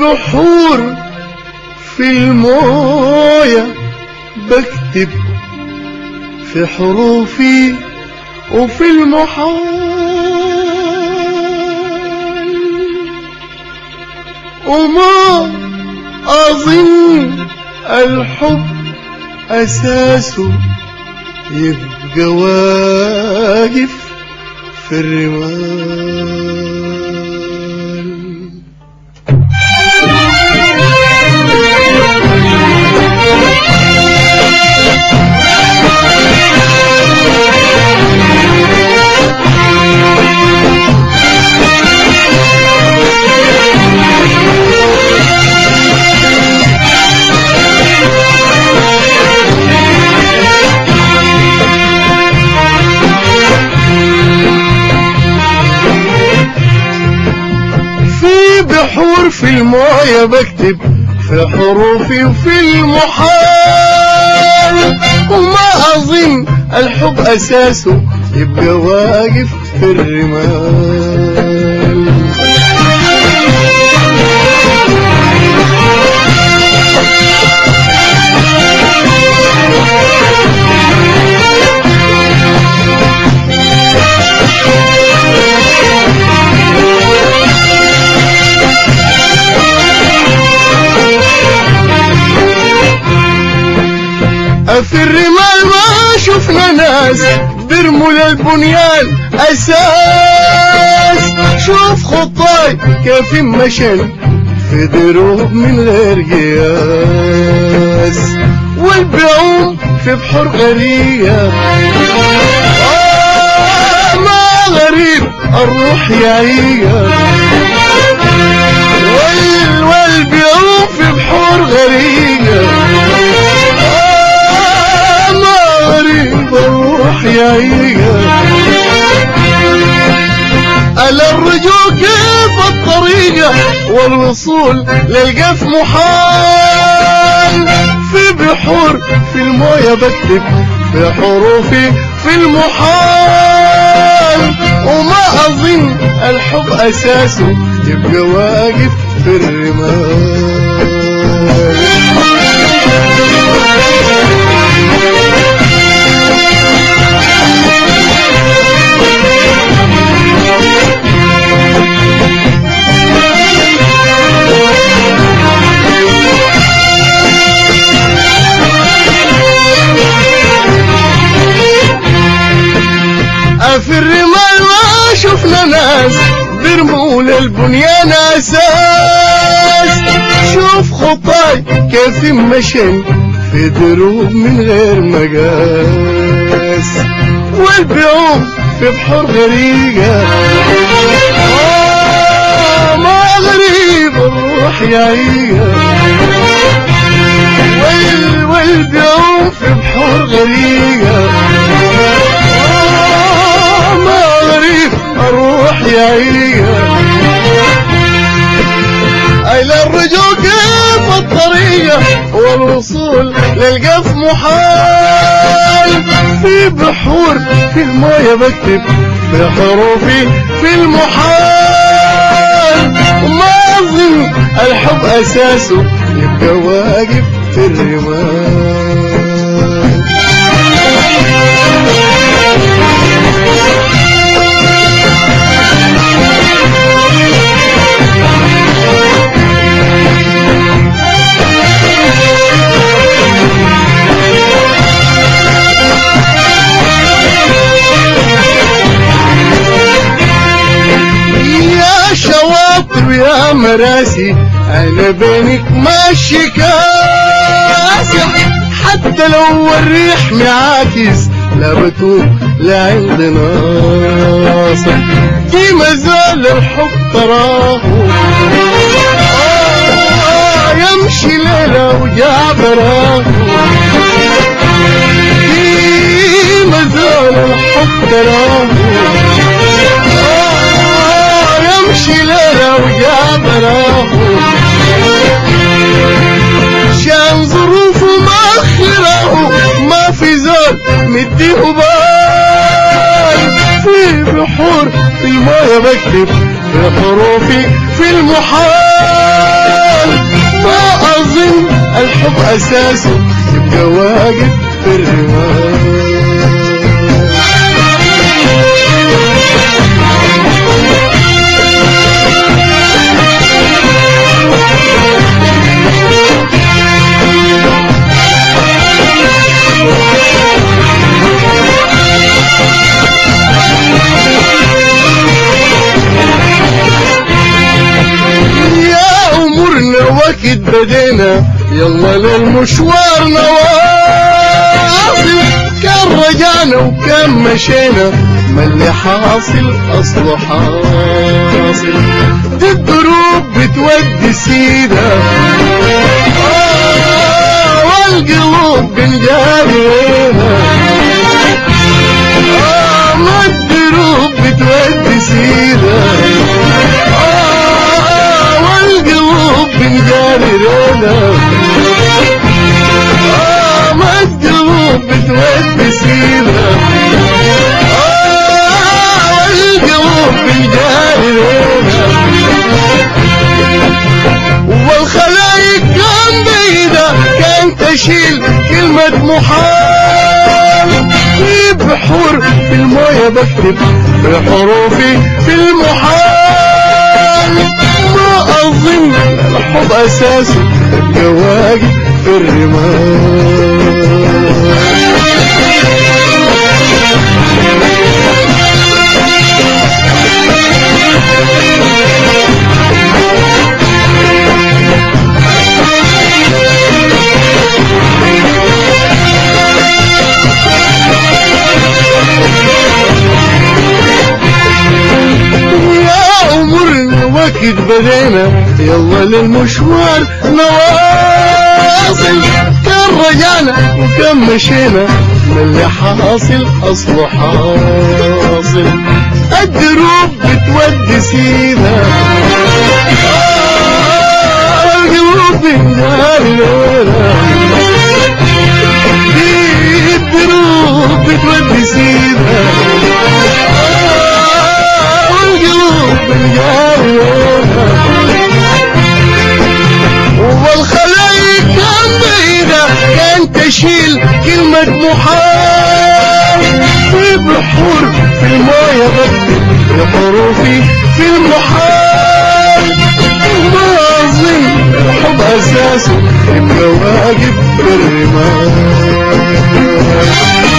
بحور في الموية بكتب في حروفي وفي المحال، وما أظن الحب أساسه يبقى واقف في الرمال. بحور في الموية بكتب في حروفي وفي المحال، وما أظن الحب أساسه يبقى واقف في الرمال. في الرمال ما شفنا ناس بيرموا للبنيان أساس، شوف خطاي كيف مشن في دروب من غير قياس، والبيعوم في بحر غريب. ما غريب الروح يعيب، والبيعوم في بحر غريب. الروح يعيق على الرجوع كيف الطريقة، والوصول للقف محال. في بحور في الموية بكتب في حروفي في المحال، وما أظن الحب أساسه يبقى واقف في الرمال. في الرمال ما شفنا ناس بيرموا للبنيان أساس، شوف خطاي كيف مشن في دروب من غير مقاس، والبيعوم في بحر غريقة. ما غريب الروح يعيق، والبيعوم في بحر غريقة. الروح يعيق إلى الرجوع كيف الطريقة، والوصول للقف محال. في بحور في الموية بكتب في حروفي في المحال، وما أظن الحب أساسه يبقى واقف في الرمال. يا مراسي أنا بينك ماشي كاسح، حتى لو الريح معاكس لا بتوب لا عندي ناصح. في مازال الحب تراه يمشي ليلة وجابراه، في مازال الحب تراه يمشي ليلة وجابراه، شان ظروفه مأخره ما في زول مديه بال. في بحور في الموية بكتب في حروفي في المحال، ما أظن الحب أساسه يبقى واقف في الرمال. وقت بدينا يلا للمشوار نواصل، كان رجعنا وكان مشينا ما اللي حاصل أصله حاصل. دي الدروب بتودي سيدة والقلوب بنجارينا، ما الدروب بتودي سيدة بنجارينا، ما الدروب بتودي سينا، والقلوب بنجارينا. والخلايق كان بيدا كان تشيل كلمة محال، في بحور في الموية بكتب بحروفي في المحال. ما أظن الحب أساسه يبقى واقف في الرمال. وقت بدينا يلا للمشوار نواصل، كان رجعنا وكان مشينا ما اللي حاصل أصله حاصل. الدروب بتودي سينا، القلوب بنجارينا، دي الدروب بتودي سينا، والقلوب بنجارينا. والخلايق كان بيدا كان تشيل كلمة محال، في بحور في الموية بكتب بحروفي في المحال. ما أظن الحب أساسه يبقى واقف في الرمال.